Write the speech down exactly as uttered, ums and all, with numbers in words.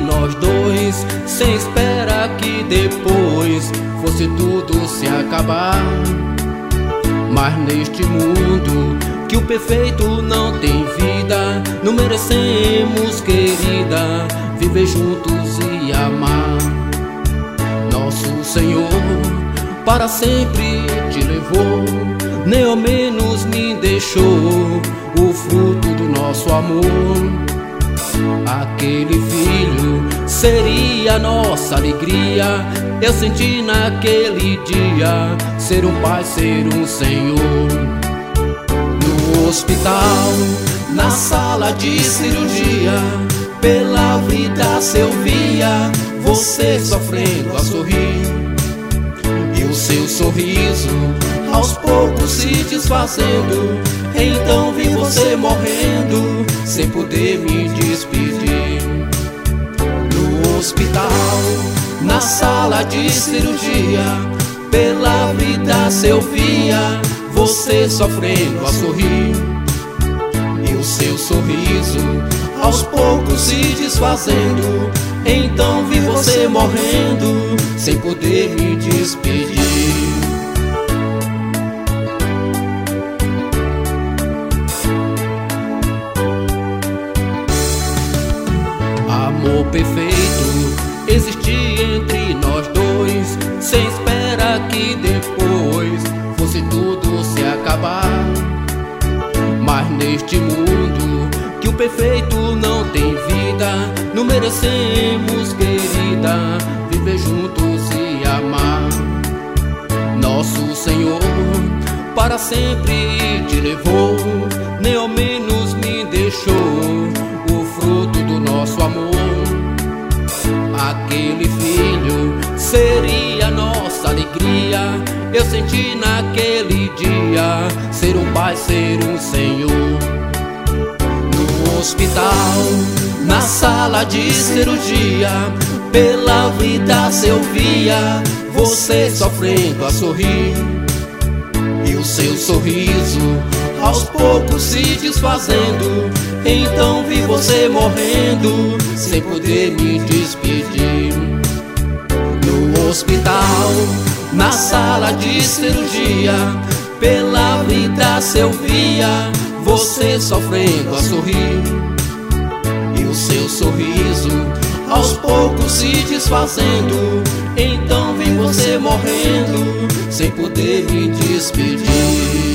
nós dois, sem esperar que depois fosse tudo se acabar. Mas neste mundo que o perfeito não tem vida, não merecemos, querida, viver juntos e amar. Nosso Senhor para sempre te levou, nem ao menos me deixou o fruto do nosso amor. Aquele filho seria nossa alegria. Eu senti naquele dia ser um pai, ser um Senhor. No hospital, na sala de cirurgia, pela vida se eu via você sofrendo a sorrir, e o seu sorriso aos poucos se desfazendo. Então vi você morrendo sem poder me despedir. No hospital, na sala de cirurgia, pela vida se eu via você sofrendo a sorrir, e o seu sorriso aos poucos se desfazendo. Então vi você morrendo sem poder me despedir. Amor perfeito existia entre nós dois, sem esperar que depois fosse tudo se acabar. Mas neste mundo que o perfeito não tem vida, não merecemos, querida, viver juntos e amar. Nosso Senhor para sempre te levou, nem ao menos me deixou o fruto do nosso amor. Aquele filho seria nossa alegria. Eu senti naquele dia ser um pai, ser um Senhor. No hospital, na sala de cirurgia, pela vida se eu via você sofrendo a sorrir, e o seu sorriso aos poucos se desfazendo. Então vi você morrendo sem poder me despedir. No hospital, na sala de cirurgia, pela vida se eu via você sofrendo a sorrir, e o seu sorriso aos poucos se desfazendo. Então vi você morrendo sem poder me despedir.